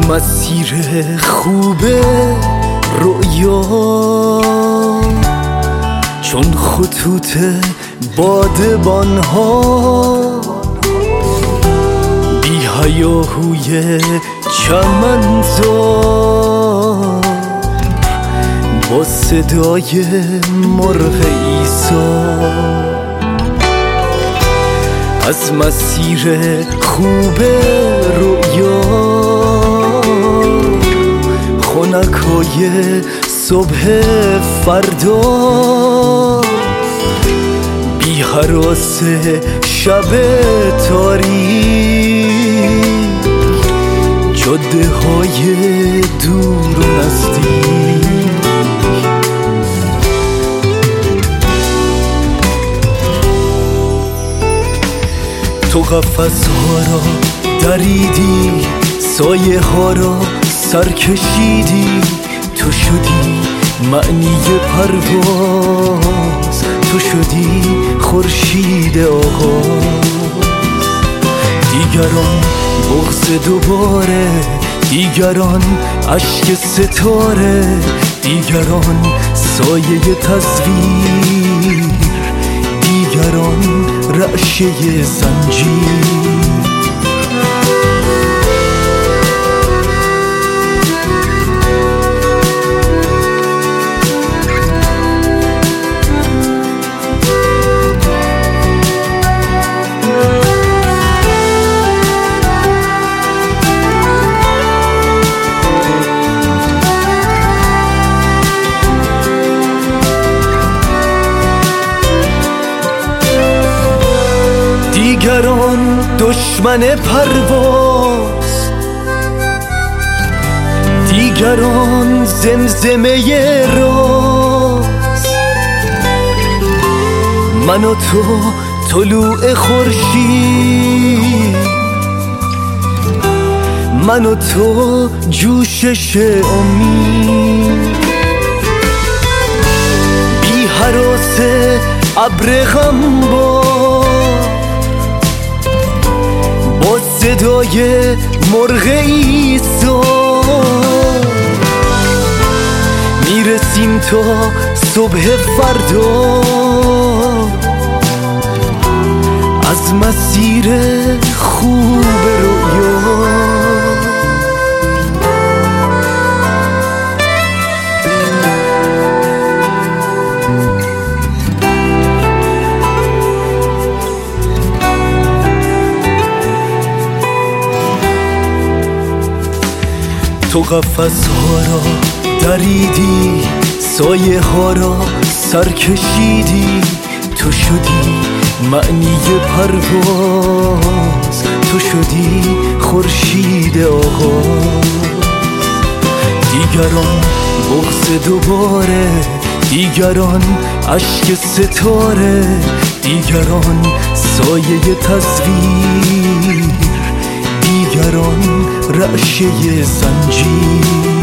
مسیر خوب رؤیا چون خطوط بادبان‌ها بی هیاهوی چمنزار با صدای مرغ عیسی. از مسیر خوب رؤیا خنکای صبح فردا بی هراس شب تاریک جاده های دور و نزدیک تو قفس ها را دریدی سایه ها را سر کشیدی تو شدی معنی پرواز تو شدی خورشید آغاز. دیگران بغض دوباره دیگران اشک ستاره دیگران سایه تصویر دیگران رعشه زنجیر. دیگران دشمن پرواز دیگران زمزمه راز من و تو طلوع خورشید من و تو جوشش امید بی هراس ابر غمبار با صدای مرغ عیسی میرسیم تا صبح فردا از مسیر خوب رؤیا. تو قفس ها را دریدی سایه ها را سر کشیدی تو شدی معنی پرواز تو شدی خورشید آغاز. دیگران بغض دوباره دیگران اشک ستاره دیگران سایه تصویر دیگران رعشه زنجیر.